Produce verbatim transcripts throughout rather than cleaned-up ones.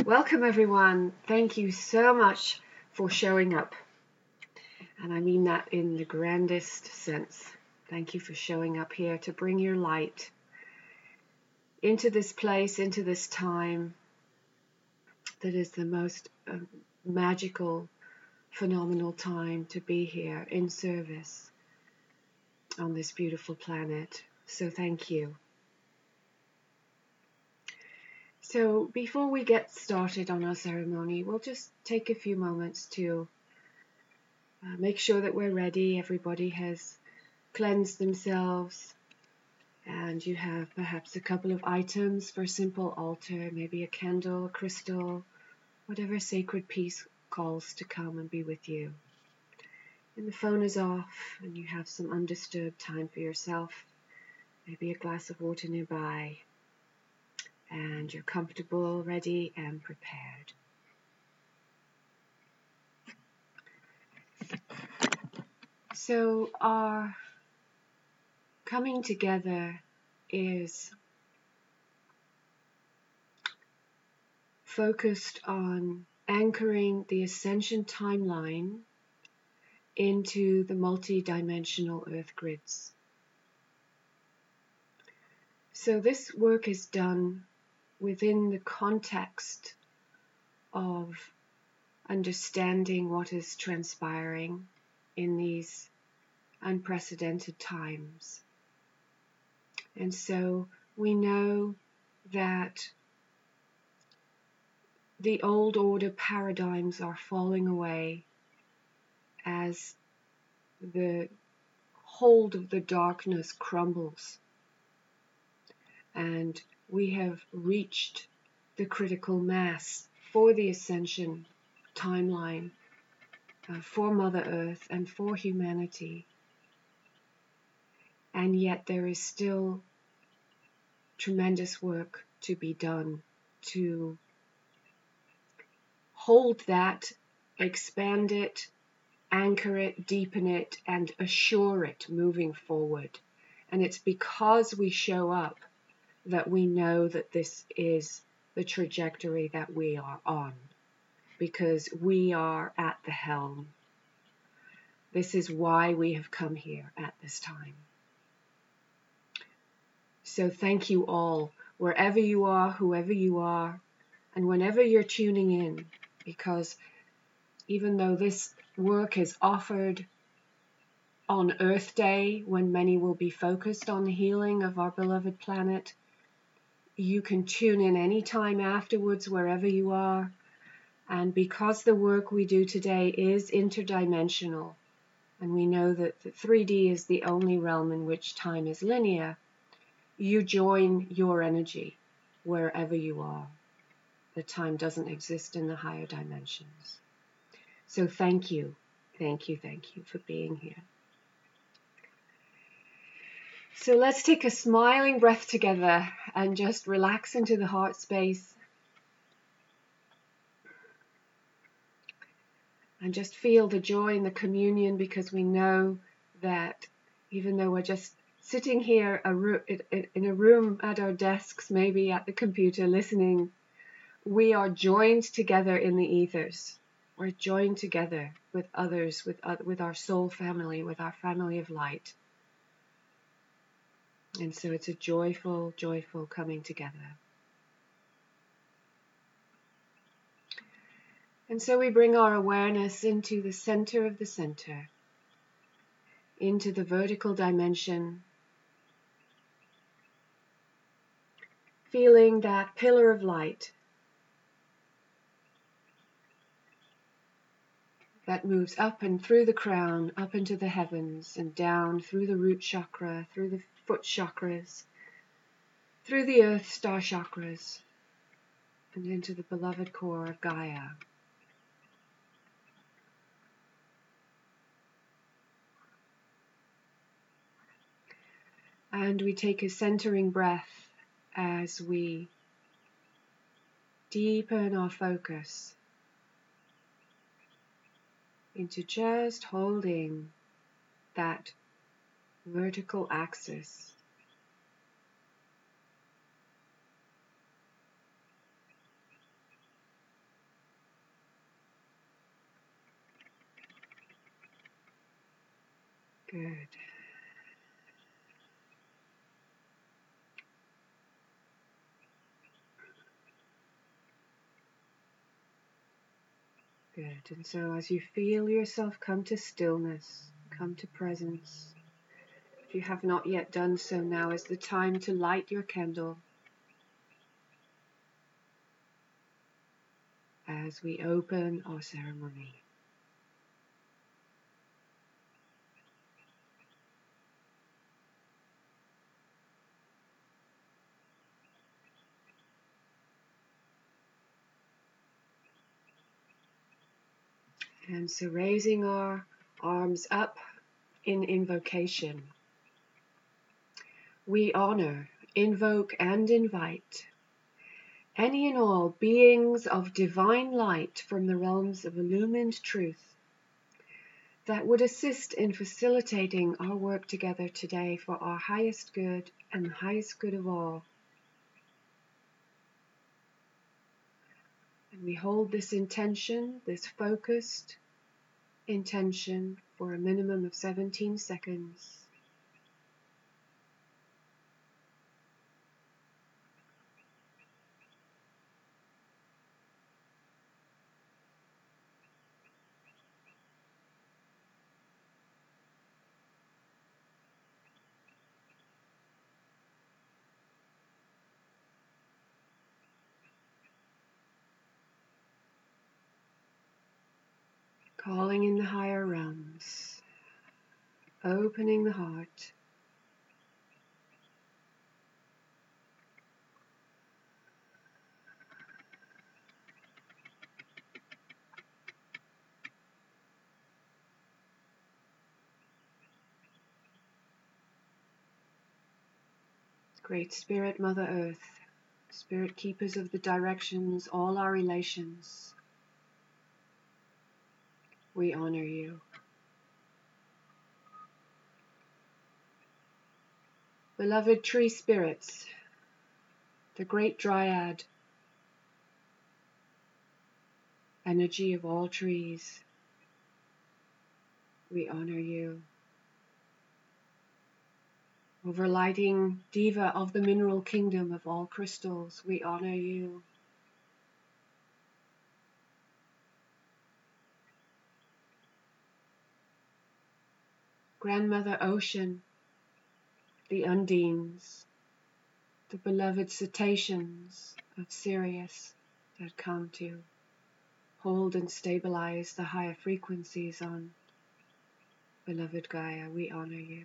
Welcome everyone. Thank you so much for showing up. And I mean that in the grandest sense. Thank you for showing up here to bring your light into this place, into this time that is the most uh, magical, phenomenal time to be here in service on this beautiful planet. So thank you. So before we get started on our ceremony, we'll just take a few moments to uh, make sure that we're ready. Everybody has cleansed themselves, and you have perhaps a couple of items for a simple altar, maybe a candle, a crystal, whatever sacred piece calls to come and be with you. And the phone is off, and you have some undisturbed time for yourself, maybe a glass of water nearby. And you're comfortable, ready, and prepared. So our coming together is focused on anchoring the ascension timeline into the multi-dimensional earth grids. So this work is done within the context of understanding what is transpiring in these unprecedented times. And so we know that the old order paradigms are falling away as the hold of the darkness crumbles. And we have reached the critical mass for the ascension timeline, uh, for Mother Earth and for humanity. And yet there is still tremendous work to be done to hold that, expand it, anchor it, deepen it, and assure it moving forward. And it's because we show up that we know that this is the trajectory that we are on, because we are at the helm. This is why we have come here at this time. So thank you all, wherever you are, whoever you are, and whenever you're tuning in, because even though this work is offered on Earth Day, when many will be focused on the healing of our beloved planet, you can tune in anytime afterwards, wherever you are. And because the work we do today is interdimensional, and we know that the three D is the only realm in which time is linear, you join your energy wherever you are. The time doesn't exist in the higher dimensions. So thank you, thank you, thank you for being here. So let's take a smiling breath together and just relax into the heart space. And just feel the joy in the communion, because we know that even though we're just sitting here in a room at our desks, maybe at the computer listening, we are joined together in the ethers. We're joined together with others, with, uh, with our soul family, with our family of light. And so it's a joyful, joyful coming together. And so we bring our awareness into the center of the center, into the vertical dimension, feeling that pillar of light that moves up and through the crown, up into the heavens, and down through the root chakra, through the foot chakras, through the earth star chakras, and into the beloved core of Gaia. And we take a centering breath as we deepen our focus into just holding that vertical axis. Good. Good. And so as you feel yourself come to stillness, come to presence, if you have not yet done so, now is the time to light your candle as we open our ceremony. And so raising our arms up in invocation, we honor, invoke, and invite any and all beings of divine light from the realms of illumined truth that would assist in facilitating our work together today for our highest good and the highest good of all. And we hold this intention, this focused intention, for a minimum of seventeen seconds. Calling in the higher realms, opening the heart. Great Spirit, Mother Earth, Spirit Keepers of the directions, all our relations, we honor you. Beloved tree spirits, the great dryad, energy of all trees, we honor you. Overlighting diva of the mineral kingdom of all crystals, we honor you. Grandmother Ocean, the undines, the beloved cetaceans of Sirius that come to hold and stabilize the higher frequencies on beloved Gaia, we honor you.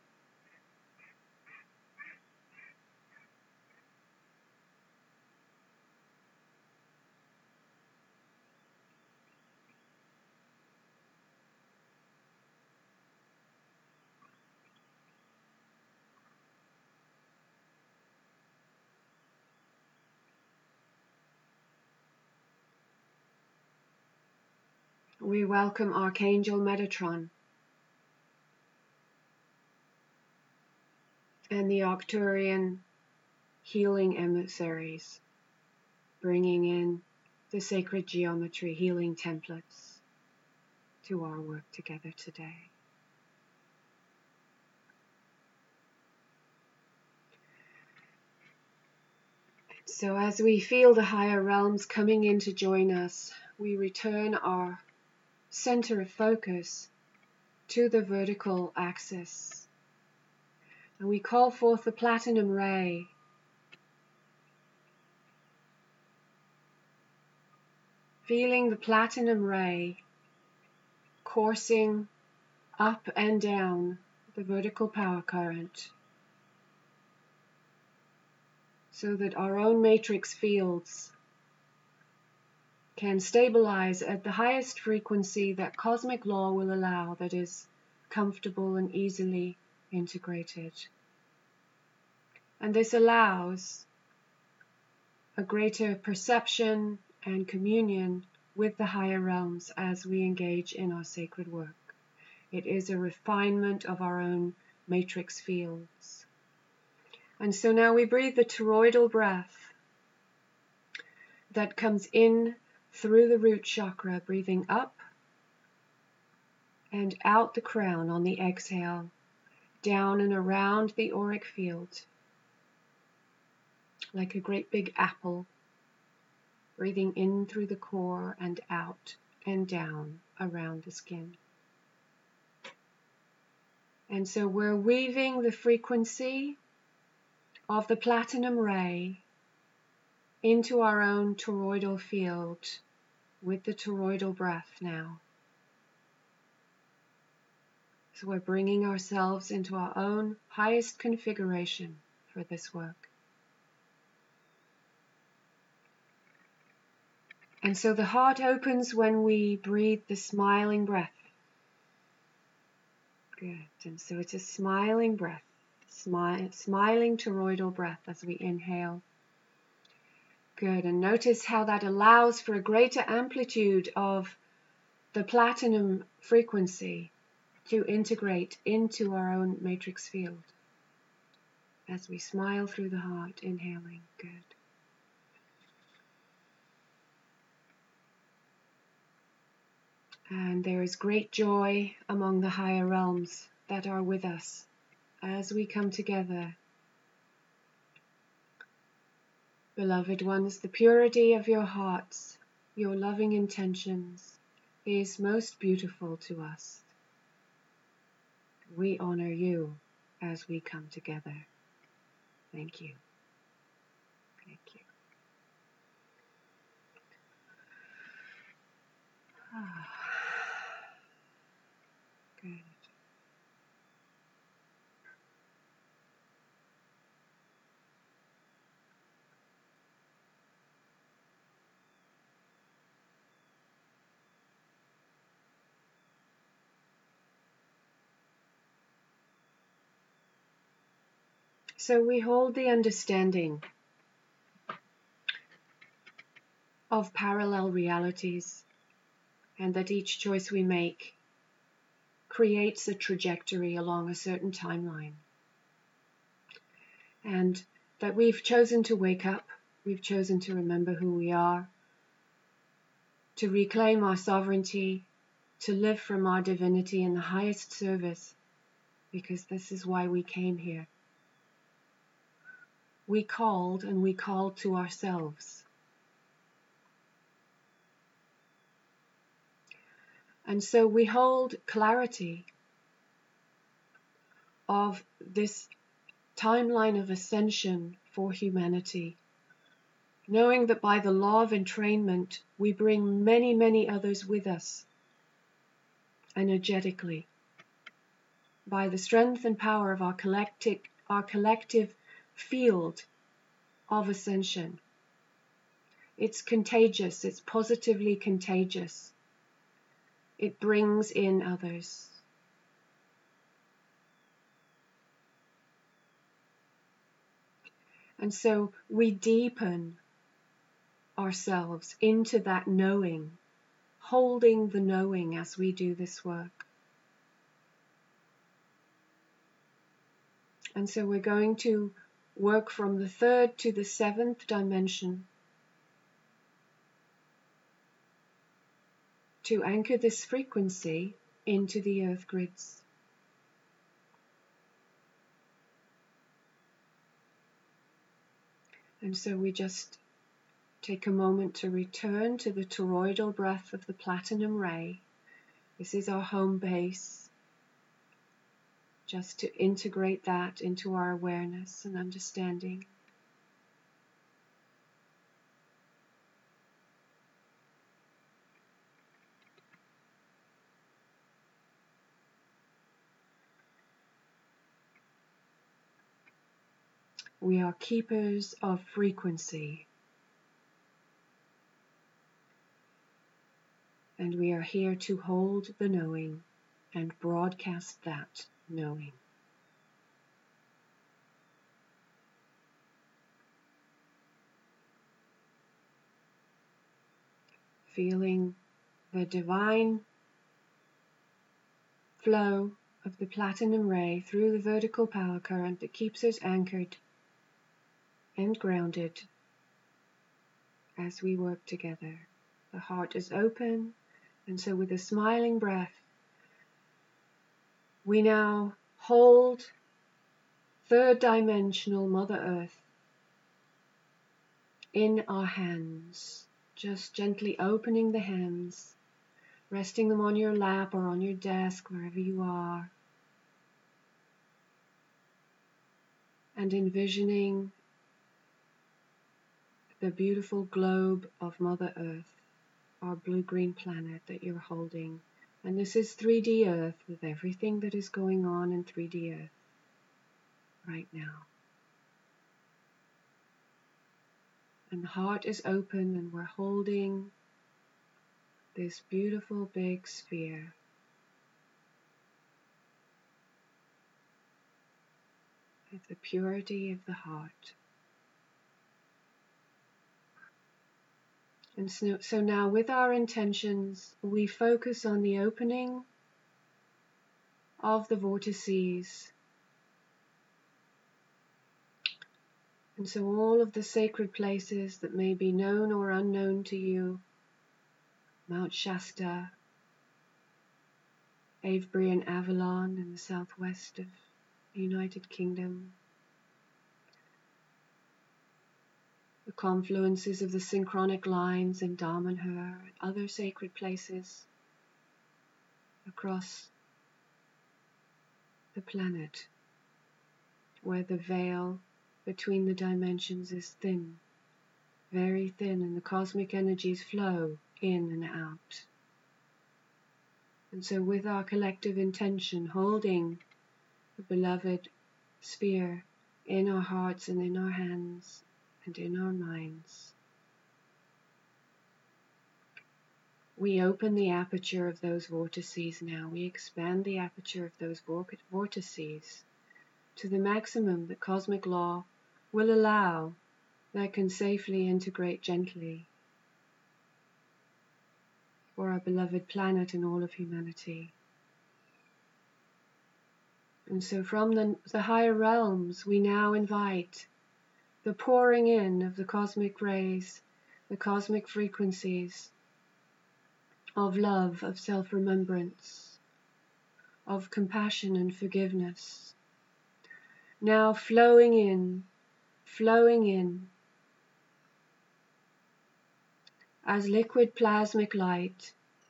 We welcome Archangel Metatron and the Arcturian healing emissaries, bringing in the sacred geometry healing templates to our work together today. So as we feel the higher realms coming in to join us, we return our center of focus to the vertical axis. And we call forth the platinum ray, feeling the platinum ray coursing up and down the vertical power current, so that our own matrix fields can stabilize at the highest frequency that cosmic law will allow, that is comfortable and easily integrated. And this allows a greater perception and communion with the higher realms as we engage in our sacred work. It is a refinement of our own matrix fields. And so now we breathe the toroidal breath that comes in through the root chakra, breathing up and out the crown on the exhale, down and around the auric field, like a great big apple, breathing in through the core and out and down around the skin. And so we're weaving the frequency of the platinum ray into our own toroidal field with the toroidal breath now. So we're bringing ourselves into our own highest configuration for this work. And so the heart opens when we breathe the smiling breath. Good. And so it's a smiling breath, smile, smiling toroidal breath as we inhale. Good. And notice how that allows for a greater amplitude of the platinum frequency to integrate into our own matrix field as we smile through the heart, inhaling. Good. And there is great joy among the higher realms that are with us as we come together. Beloved ones, the purity of your hearts, your loving intentions, is most beautiful to us. We honor you as we come together. Thank you. Thank you. Ah. Good. So we hold the understanding of parallel realities, and that each choice we make creates a trajectory along a certain timeline. And that we've chosen to wake up, we've chosen to remember who we are, to reclaim our sovereignty, to live from our divinity in the highest service, because this is why we came here. We called and we called to ourselves. And so we hold clarity of this timeline of ascension for humanity, knowing that by the law of entrainment, we bring many, many others with us, energetically, by the strength and power of our collective, our collective field of ascension. It's contagious, it's positively contagious. It brings in others. And so we deepen ourselves into that knowing, holding the knowing as we do this work. And so we're going to work from the third to the seventh dimension to anchor this frequency into the earth grids. And so we just take a moment to return to the toroidal breath of the platinum ray. This is our home base. Just to integrate that into our awareness and understanding. We are keepers of frequency. And we are here to hold the knowing and broadcast that knowing. Feeling the divine flow of the platinum ray through the vertical power current that keeps us anchored and grounded as we work together. The heart is open, and so with a smiling breath, we now hold third dimensional Mother Earth in our hands, just gently opening the hands, resting them on your lap or on your desk, wherever you are, and envisioning the beautiful globe of Mother Earth, our blue-green planet that you're holding. And this is three D Earth, with everything that is going on in three D Earth right now. And the heart is open, and we're holding this beautiful big sphere. With the purity of the heart. And so, so now with our intentions, we focus on the opening of the vortices. And so all of the sacred places that may be known or unknown to you, Mount Shasta, Avebury and Avalon in the southwest of the United Kingdom, the confluences of the synchronic lines in Damanhur and other sacred places across the planet, where the veil between the dimensions is thin, very thin, and the cosmic energies flow in and out. And so with our collective intention, holding the beloved sphere in our hearts and in our hands and in our minds, we open the aperture of those vortices now. We expand the aperture of those vortices to the maximum that cosmic law will allow, that can safely integrate gently for our beloved planet and all of humanity. And so from the, the higher realms, we now invite the pouring in of the cosmic rays, the cosmic frequencies of love, of self-remembrance, of compassion and forgiveness, now flowing in, flowing in as liquid plasmic light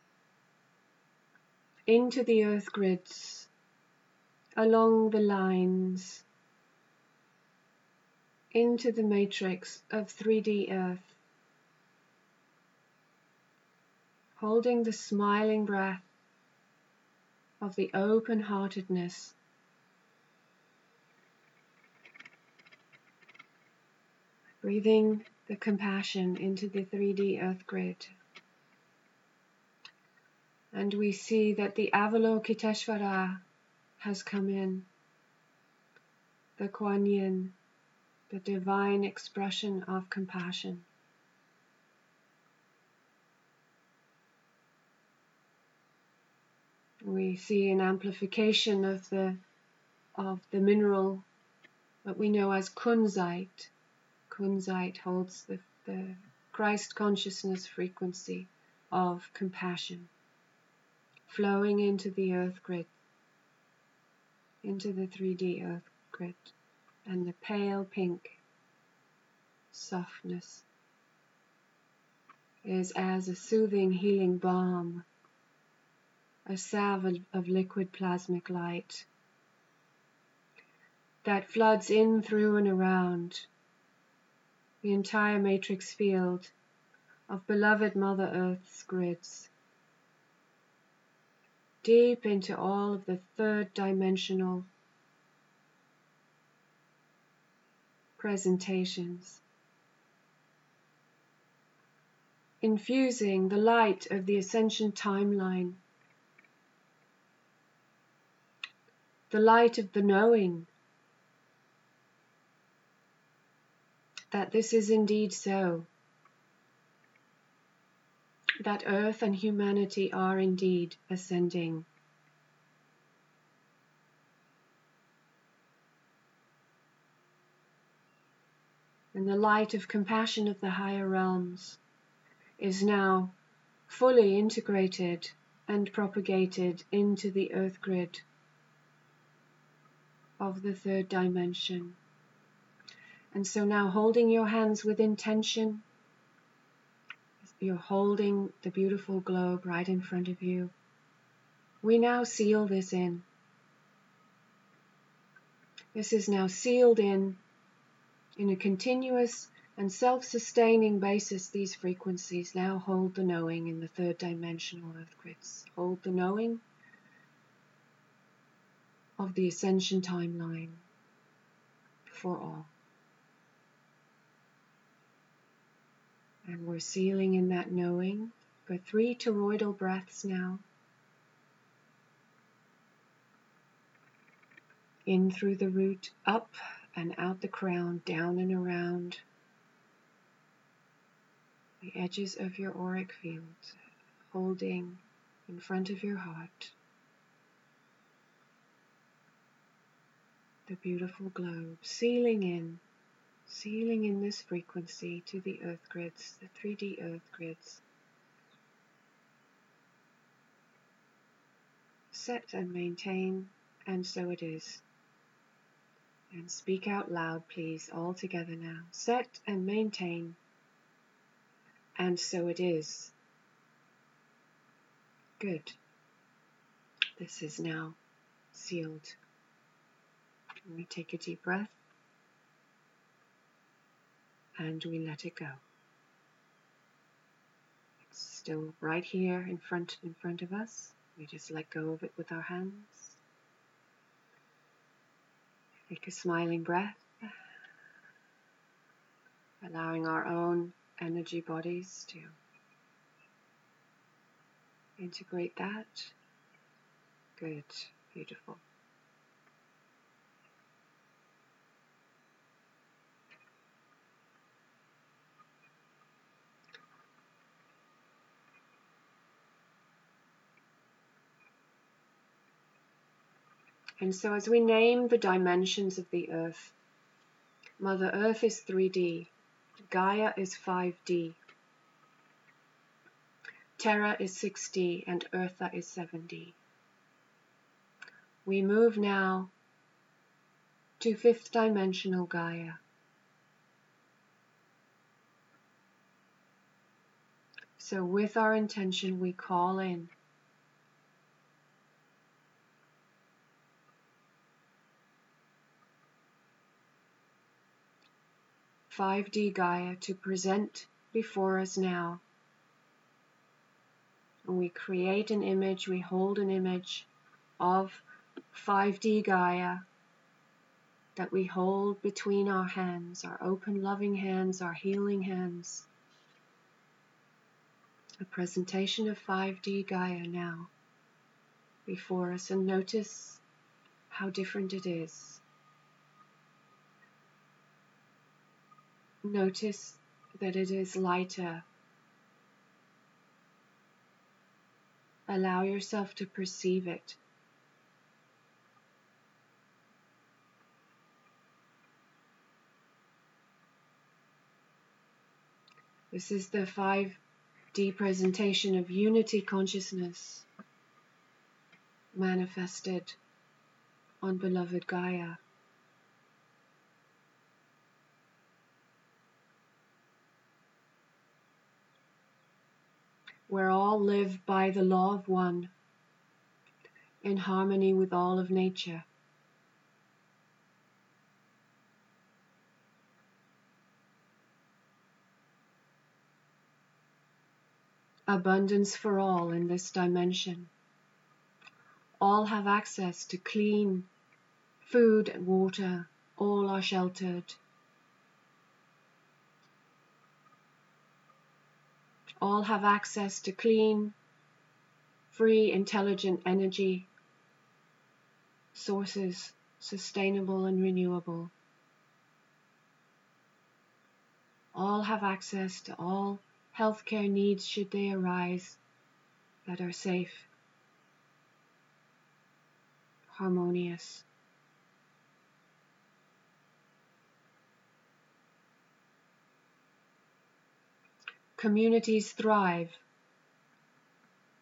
into the earth grids, along the lines, into the matrix of three D Earth, holding the smiling breath of the open-heartedness, breathing the compassion into the three D Earth grid. And we see that the Avalokiteshvara has come in, the Kuan Yin, the divine expression of compassion. We see an amplification of the of the mineral that we know as kunzite. Kunzite holds the, the Christ consciousness frequency of compassion, flowing into the earth grid, into the three D earth grid, and the pale pink softness is as a soothing, healing balm, a salve of liquid plasmic light that floods in, through, and around the entire matrix field of beloved Mother Earth's grids, deep into all of the third dimensional presentations, infusing the light of the ascension timeline, the light of the knowing that this is indeed so, that Earth and humanity are indeed ascending. And the light of compassion of the higher realms is now fully integrated and propagated into the earth grid, of the third dimension. And so now, holding your hands with intention, you're holding the beautiful globe right in front of you. We now seal this in. This is now sealed in, in a continuous and self-sustaining basis. These frequencies now hold the knowing in the third dimensional earth grids. Hold the knowing of the ascension timeline for all. And we're sealing in that knowing for three toroidal breaths now. In through the root, up and out the crown, down and around the edges of your auric field, holding in front of your heart the beautiful globe, sealing in, sealing in this frequency to the earth grids, the three D earth grids. Set and maintain, and so it is. And speak out loud, please, all together now. Set and maintain, and so it is. Good. This is now sealed. And we take a deep breath, and we let it go. It's still right here in front, in front of us. We just let go of it with our hands. Take a smiling breath, allowing our own energy bodies to integrate that. Good, beautiful. And so as we name the dimensions of the earth, Mother Earth is three D, Gaia is five D, Terra is six D, and Eartha is seven D. We move now to fifth dimensional Gaia. So with our intention, we call in five D Gaia to present before us now. And we create an image, we hold an image of five D Gaia that we hold between our hands, our open loving hands, our healing hands. A presentation of five D Gaia now before us, and notice how different it is. Notice that it is lighter. Allow yourself to perceive it. This is the five D presentation of unity consciousness manifested on beloved Gaia. Where all live by the law of one, in harmony with all of nature. Abundance for all in this dimension. All have access to clean food and water. All are sheltered. All have access to clean, free, intelligent energy sources, sustainable and renewable. All have access to all healthcare needs should they arise that are safe, harmonious. Communities thrive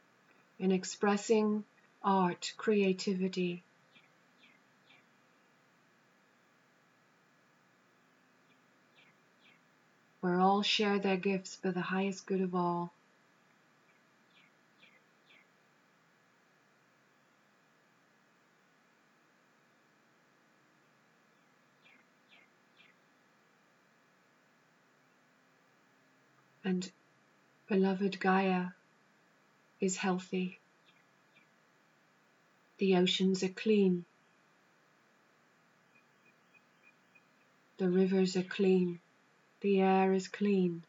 in expressing art, creativity, where all share their gifts for the highest good of all. And beloved Gaia is healthy. The oceans are clean. The rivers are clean. The air is clean.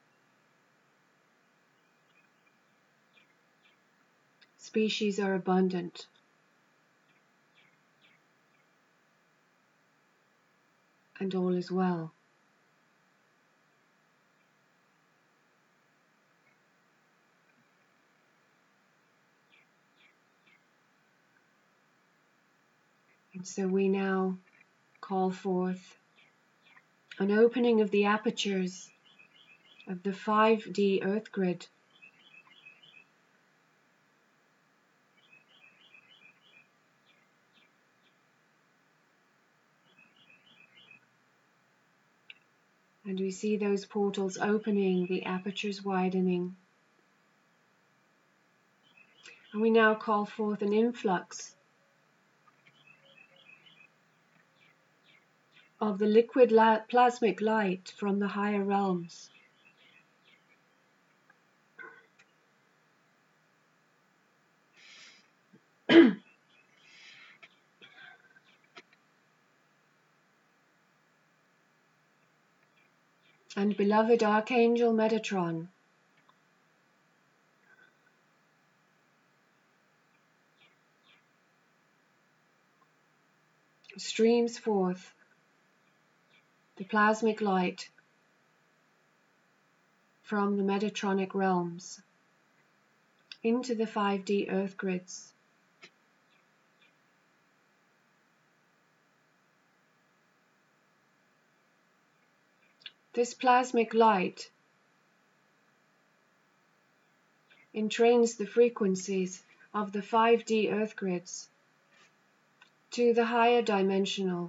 Species are abundant. And all is well. And so we now call forth an opening of the apertures of the five D Earth grid. And we see those portals opening, the apertures widening. And we now call forth an influx of the liquid la- plasmic light from the higher realms. And beloved Archangel Metatron, streams forth the plasmic light from the Metatronic realms into the five D Earth grids. This plasmic light entrains the frequencies of the five D Earth grids to the higher dimensional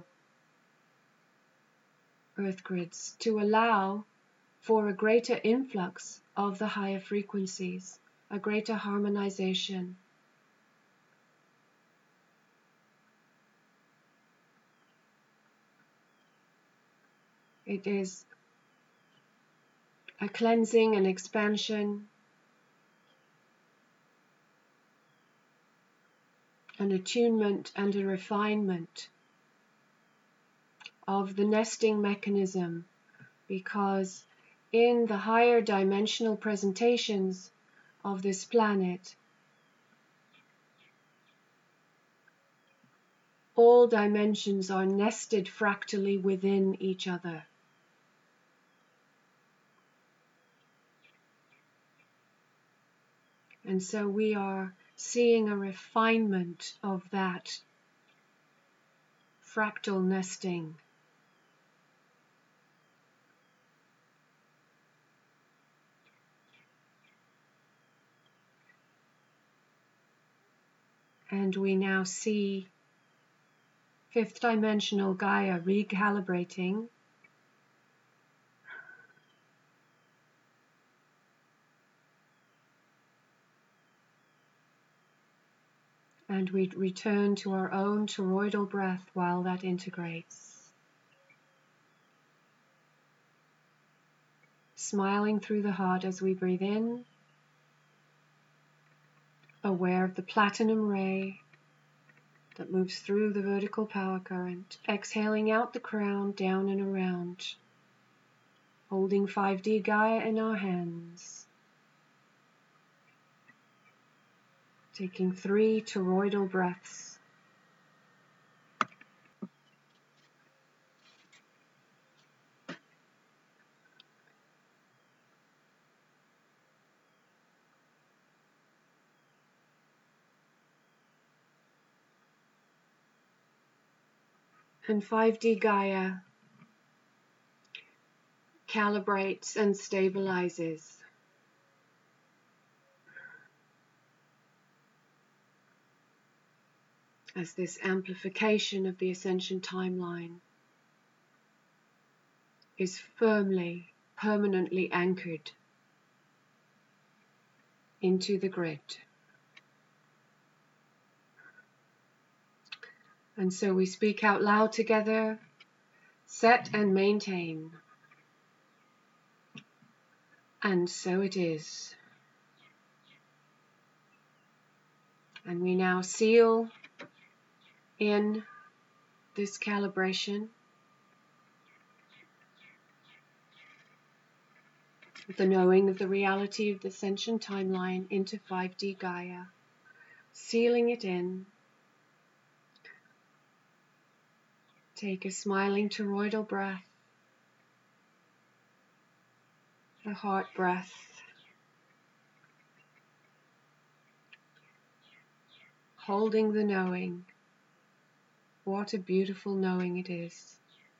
Earth grids to allow for a greater influx of the higher frequencies, a greater harmonization. It is a cleansing and expansion, an attunement and a refinement of the nesting mechanism, because in the higher dimensional presentations of this planet, all dimensions are nested fractally within each other. And so we are seeing a refinement of that fractal nesting. And we now see fifth dimensional Gaia recalibrating and we return to our own toroidal breath while that integrates. Smiling through the heart as we breathe in, aware of the platinum ray that moves through the vertical power current, exhaling out the crown, down and around, holding five D Gaia in our hands, taking three toroidal breaths. And five D Gaia calibrates and stabilizes. As this amplification of the ascension timeline is firmly permanently anchored into the grid. And so we speak out loud together, set and maintain. And so it is. And we now seal in this calibration the knowing of the reality of the ascension timeline into five D Gaia, sealing it in. Take a smiling toroidal breath, the heart breath, holding the knowing. What a beautiful knowing it is.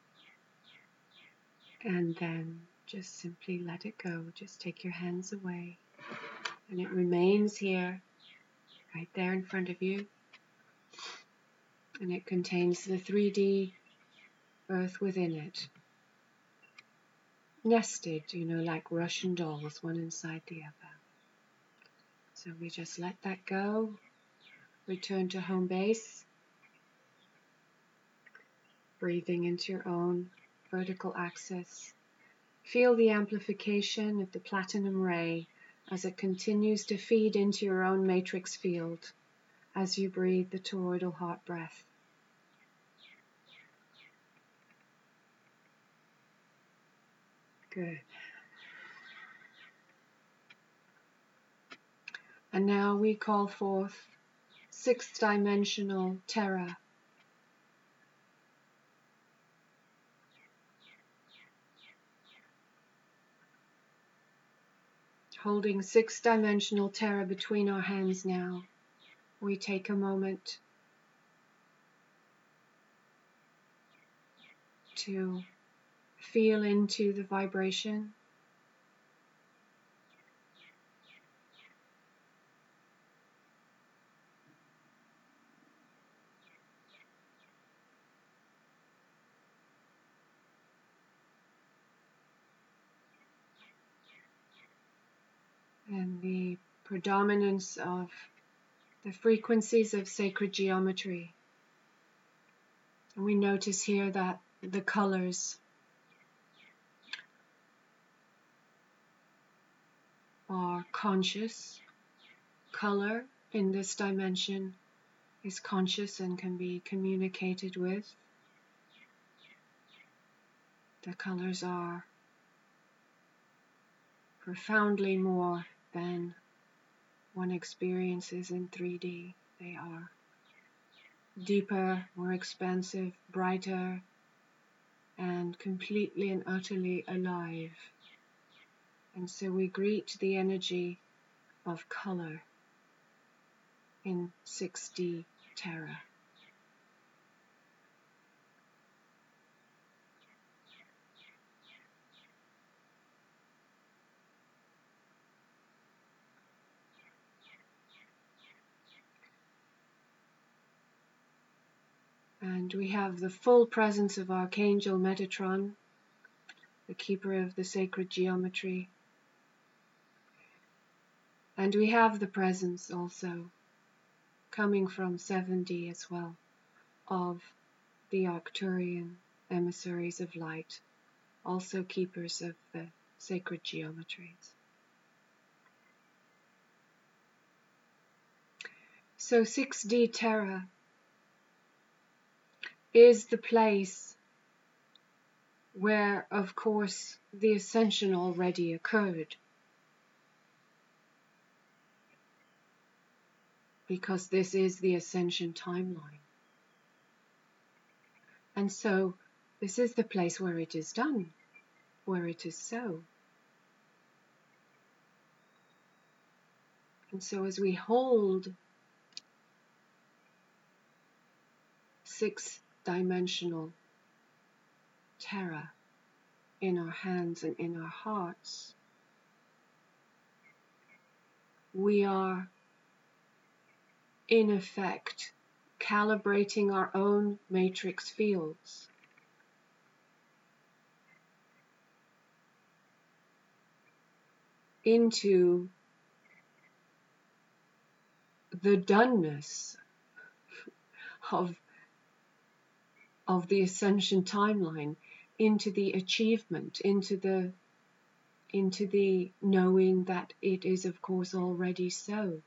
And then just simply let it go. Just take your hands away. And it remains here, right there in front of you. And it contains the three D earth within it. Nested, you know, like Russian dolls, one inside the other. So we just let that go. Return to home base. Breathing into your own vertical axis. Feel the amplification of the platinum ray as it continues to feed into your own matrix field as you breathe the toroidal heart breath. Good. And now we call forth sixth dimensional Terra. Holding sixth dimensional Terra between our hands now, we take a moment to feel into the vibration. And the predominance of the frequencies of sacred geometry. And we notice here that the colors are conscious. Color in this dimension is conscious and can be communicated with. The colors are profoundly more than one experiences in three D. They are deeper, more expansive, brighter, and completely and utterly alive. And so we greet the energy of color in six D Terra. And we have the full presence of Archangel Metatron, the keeper of the sacred geometry. And we have the presence also, coming from seven D as well, of the Arcturian emissaries of light, also keepers of the sacred geometries. So six D Terra is the place where, of course, the ascension already occurred. Because this is the ascension timeline. And so this is the place where it is done, where it is so. And so as we hold six-dimensional Terra in our hands and in our hearts, we are in effect calibrating our own matrix fields. into the doneness of, of the ascension timeline, into the achievement, into the into the knowing that it is of course already so.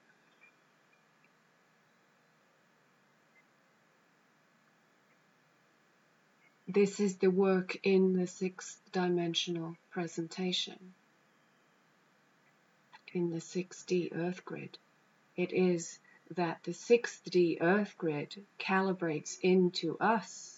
This is the work in the sixth dimensional presentation, in the six D Earth Grid. It is that the six D Earth Grid calibrates into us.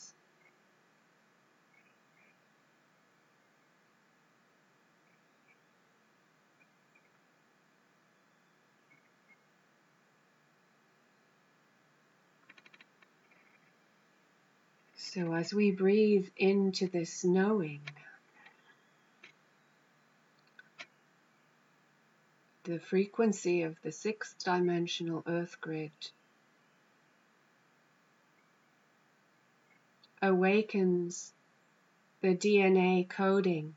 So as we breathe into this knowing, the frequency of the sixth dimensional Earth Grid awakens the D N A coding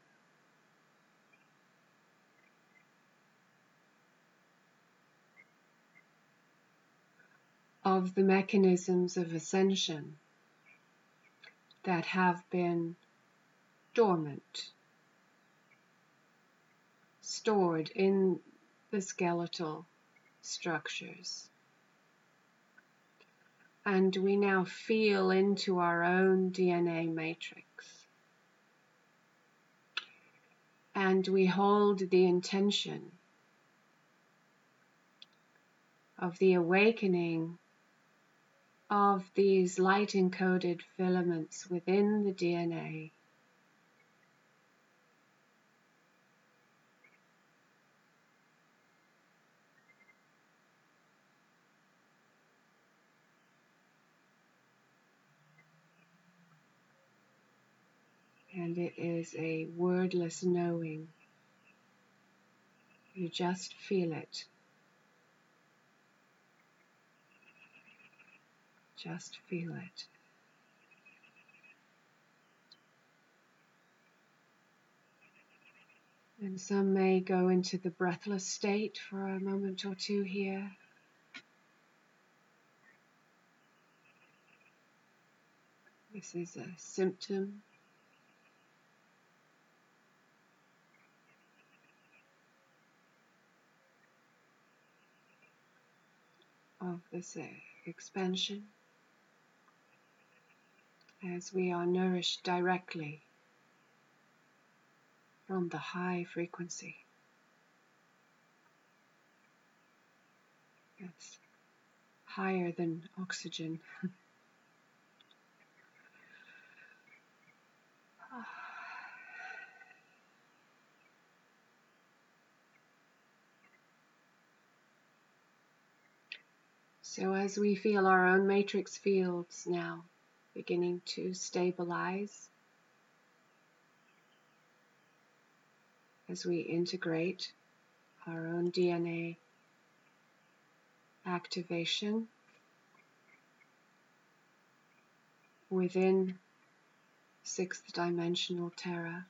of the mechanisms of ascension that have been dormant, stored in the skeletal structures. And we now feel into our own D N A matrix. And we hold the intention of the awakening of these light-encoded filaments within the D N A. And it is a wordless knowing. You just feel it. Just feel it. And some may go into the breathless state for a moment or two here. This is a symptom of this expansion, as we are nourished directly from the high frequency. It's higher than oxygen. So as we feel our own matrix fields now beginning to stabilize, as we integrate our own D N A activation within sixth dimensional Terra,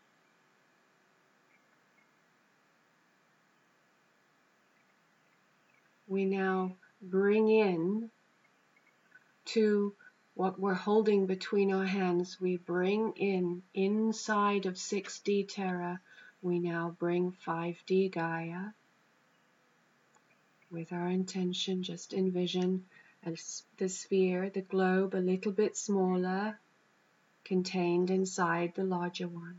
we now bring in to what we're holding between our hands, we bring in inside of six D Terra, we now bring five D Gaia. With our intention, just envision as the sphere, the globe, a little bit smaller, contained inside the larger one.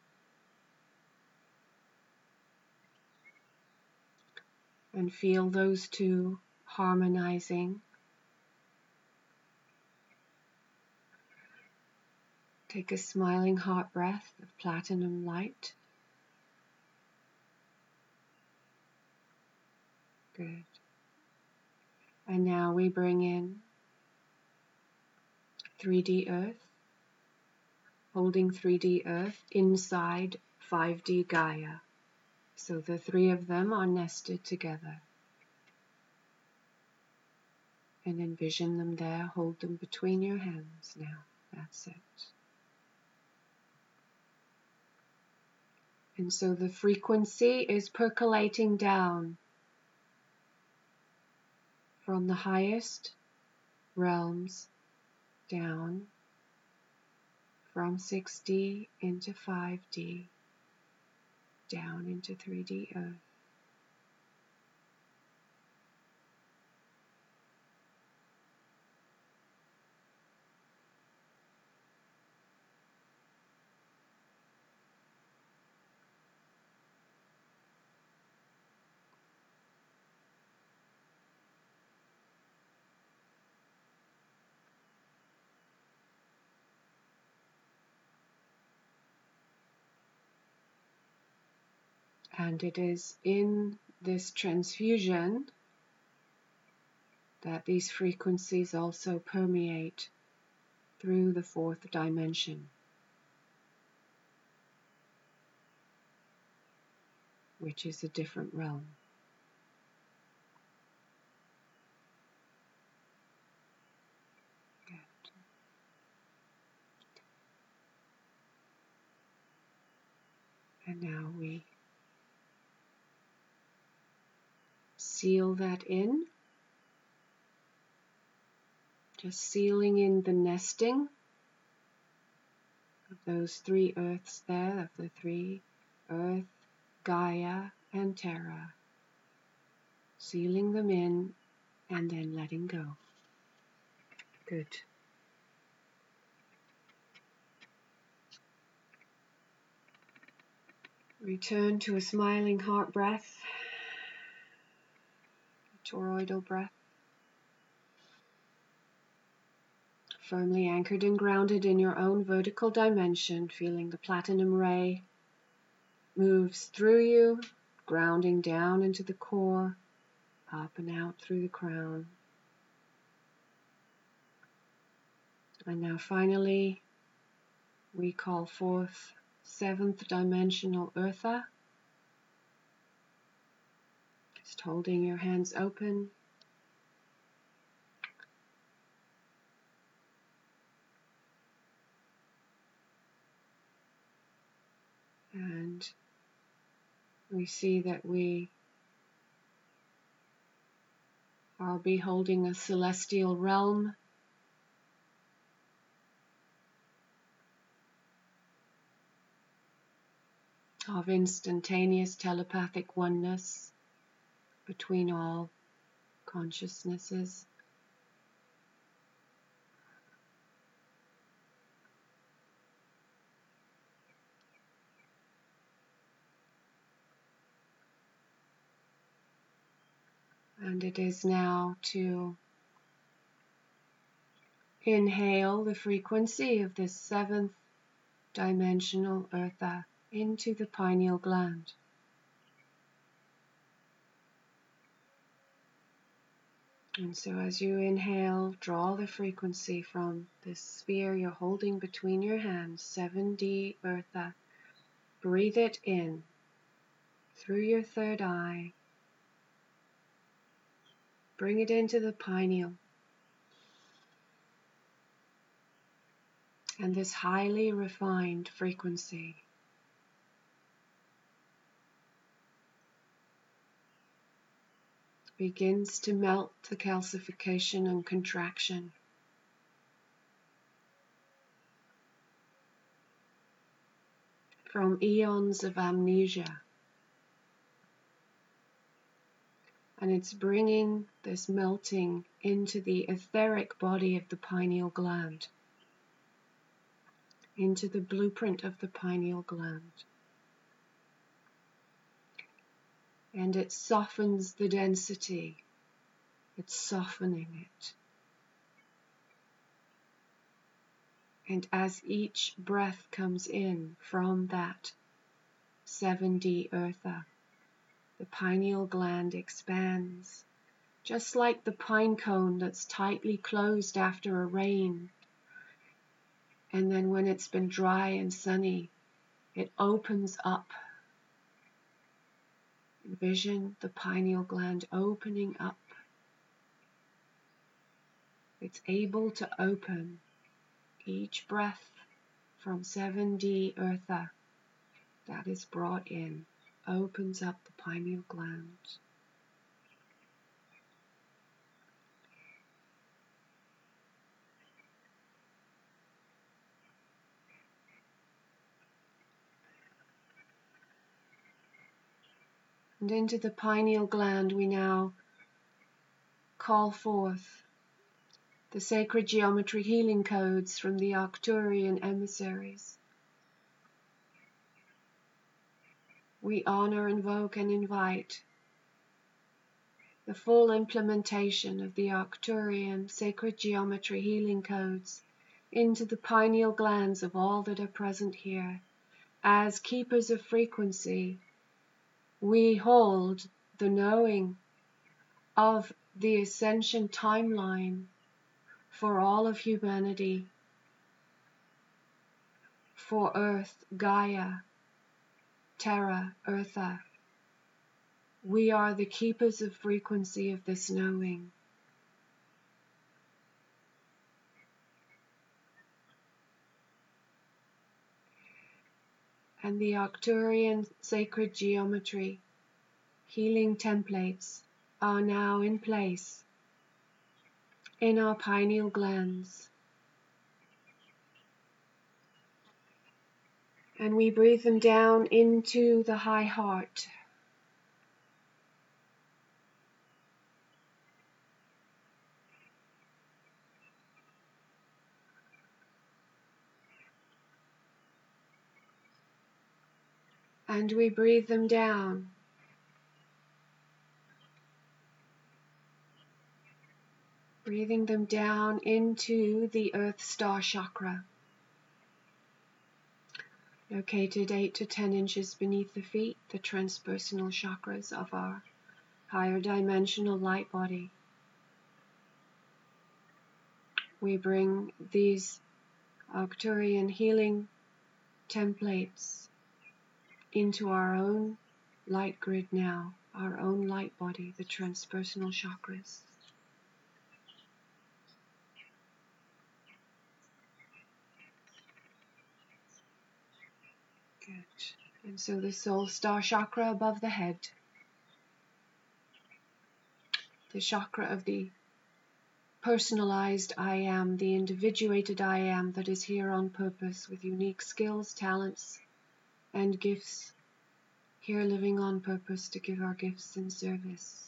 And feel those two harmonizing. Take a smiling heart breath of platinum light. Good. And now we bring in three D Earth, holding three D Earth inside five D Gaia. So the three of them are nested together. And envision them there, hold them between your hands now. That's it. And so the frequency is percolating down from the highest realms down from six D into five D, down into three D Earth. And it is in this transfusion that these frequencies also permeate through the fourth dimension, which is a different realm. Good. And now we seal that in, just sealing in the nesting of those three earths there, of the three, Earth, Gaia, and Terra, sealing them in and then letting go. Good. Return to a smiling heart breath, a toroidal breath. Firmly anchored and grounded in your own vertical dimension, feeling the platinum ray moves through you, grounding down into the core, up and out through the crown. And now finally, we call forth seventh dimensional Eartha. Just holding your hands open. And we see that we are beholding a celestial realm of instantaneous telepathic oneness between all consciousnesses. And it is now to inhale the frequency of this seventh dimensional Eartha into the pineal gland. And so as you inhale, draw the frequency from this sphere you're holding between your hands, seven D Eartha. Breathe it in through your third eye. Bring it into the pineal. And this highly refined frequency begins to melt the calcification and contraction. From eons of amnesia. And it's bringing this melting into the etheric body of the pineal gland, into the blueprint of the pineal gland. And it softens the density. It's softening it. And as each breath comes in from that seven D Eartha, the pineal gland expands, just like the pine cone that's tightly closed after a rain. And then when it's been dry and sunny, it opens up. Envision the pineal gland opening up. It's able to open each breath from seven D Eartha that is brought in opens up the pineal gland. And into the pineal gland we now call forth the sacred geometry healing codes from the Arcturian emissaries. We honor, invoke, and invite the full implementation of the Arcturian sacred geometry healing codes into the pineal glands of all that are present here. As keepers of frequency, we hold the knowing of the ascension timeline for all of humanity, for Earth, Gaia, Terra, Eartha. We are the keepers of frequency of this knowing. And the Arcturian sacred geometry healing templates are now in place in our pineal glands. And we breathe them down into the high heart. And we breathe them down breathing them down into the Earth Star Chakra, located eight to ten inches beneath the feet, the transpersonal chakras of our higher dimensional light body. We bring these Arcturian healing templates into our own light grid now, our own light body, the transpersonal chakras. Good. And so the soul star chakra above the head, the chakra of the personalized I am, the individuated I am that is here on purpose with unique skills, talents, and gifts, here living on purpose to give our gifts in service.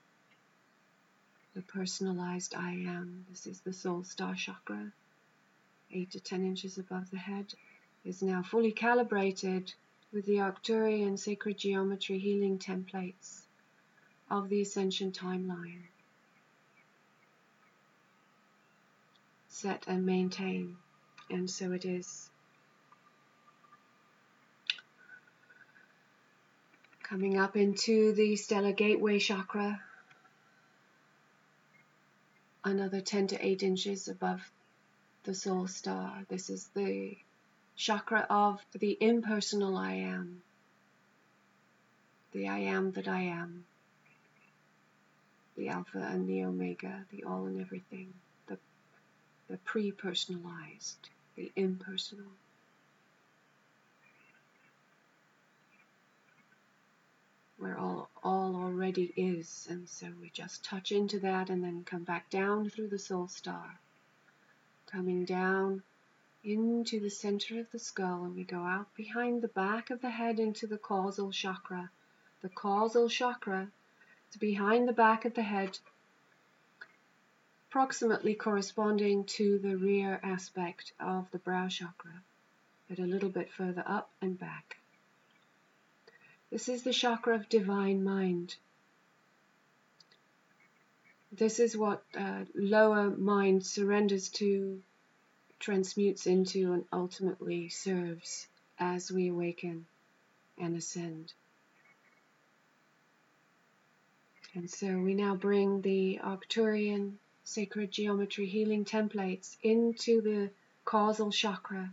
The personalized I am, this is the soul star chakra, eight to ten inches above the head, is now fully calibrated with the Arcturian sacred geometry healing templates of the ascension timeline. Set and maintain, and so it is. Coming up into the stellar gateway chakra, another ten to eight inches above the soul star. This is the chakra of the impersonal I am, the I am that I am, the Alpha and the Omega, the all and everything, the, the pre-personalized, the impersonal. Where all, all already is, and so we just touch into that and then come back down through the soul star, coming down into the center of the skull, and we go out behind the back of the head into the causal chakra. The causal chakra is behind the back of the head, approximately corresponding to the rear aspect of the brow chakra, but a little bit further up and back. This is the chakra of divine mind. This is what uh, lower mind surrenders to, transmutes into, and ultimately serves as we awaken and ascend. And so we now bring the Arcturian sacred geometry healing templates into the causal chakra.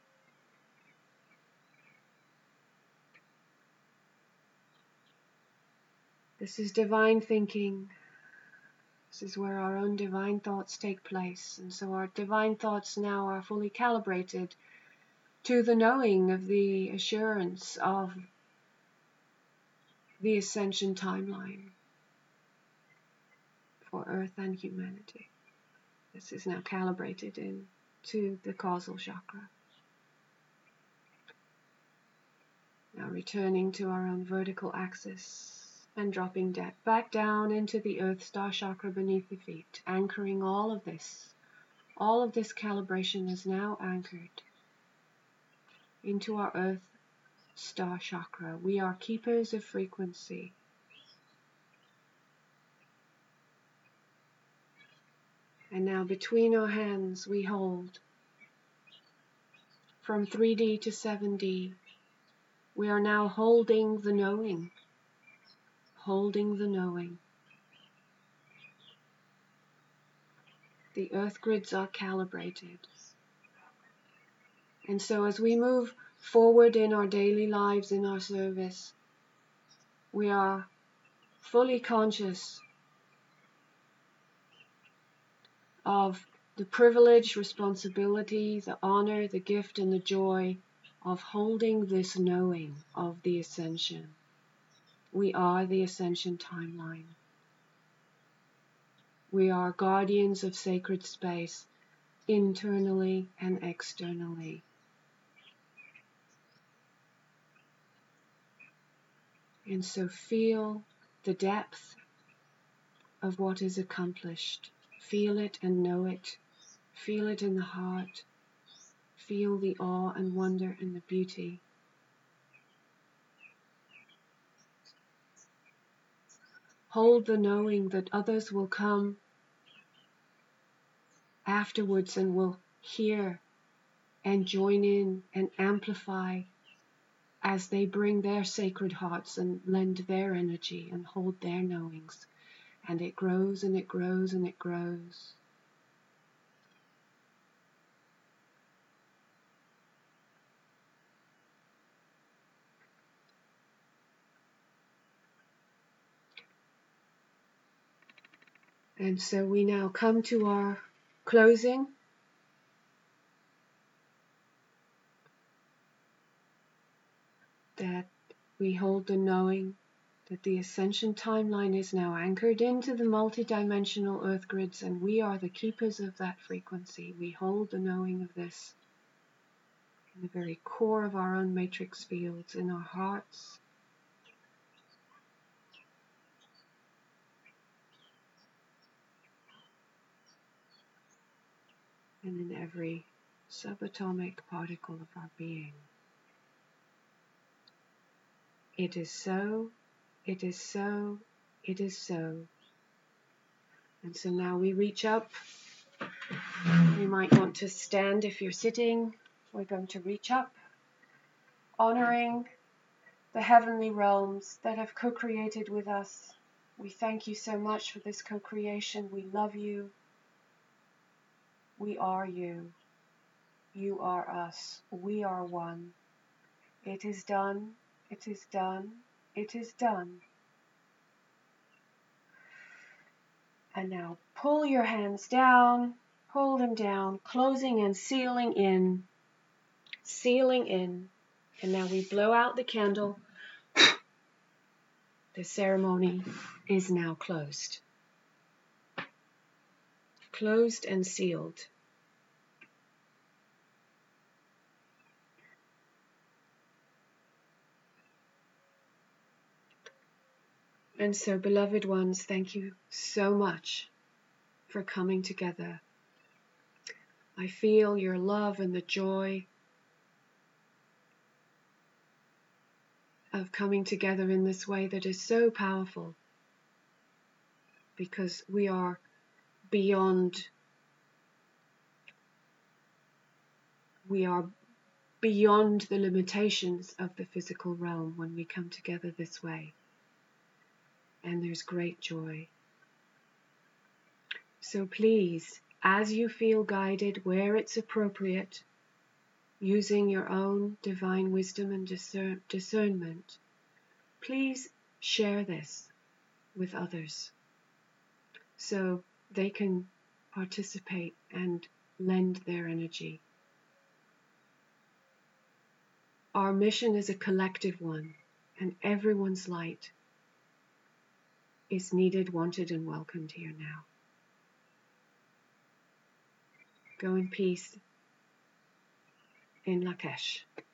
This is divine thinking. This is where our own divine thoughts take place. And so our divine thoughts now are fully calibrated to the knowing of the assurance of the ascension timeline for Earth and humanity. This is now calibrated into the causal chakra. Now returning to our own vertical axis and dropping da- back down into the Earth Star Chakra beneath the feet, anchoring all of this. All of this calibration is now anchored into our Earth Star Chakra. We are keepers of frequency. And now between our hands we hold from three D to seven D. We are now holding the knowing. Holding the knowing. The earth grids are calibrated. And so as we move forward in our daily lives, in our service, we are fully conscious of the privilege, responsibility, the honor, the gift, and the joy of holding this knowing of the ascension. We are the ascension timeline. We are guardians of sacred space, internally and externally. And so feel the depth of what is accomplished. Feel it and know it. Feel it in the heart. Feel the awe and wonder and the beauty. Hold the knowing that others will come afterwards and will hear and join in and amplify as they bring their sacred hearts and lend their energy and hold their knowings. And it grows and it grows and it grows. And so we now come to our closing. That we hold the knowing that the ascension timeline is now anchored into the multidimensional earth grids, and we are the keepers of that frequency. We hold the knowing of this in the very core of our own matrix fields, in our hearts, and in every subatomic particle of our being. It is so, it is so, it is so. And so now we reach up. You might want to stand if you're sitting. We're going to reach up, honoring the heavenly realms that have co-created with us. We thank you so much for this co-creation. We love you. We are you. You are us. We are one. It is done. It is done. It is done. And now pull your hands down. Pull them down, closing and sealing in. Sealing in. And now we blow out the candle. The ceremony is now closed. Closed and sealed. And so, beloved ones, thank you so much for coming together. I feel your love and the joy of coming together in this way that is so powerful, because we are beyond, we are beyond the limitations of the physical realm when we come together this way. And there's great joy. So please, as you feel guided, where it's appropriate, using your own divine wisdom and discern- discernment, please share this with others so they can participate and lend their energy. Our mission is a collective one, and everyone's light is needed, wanted, and welcomed here now. Go in peace in Lakesh.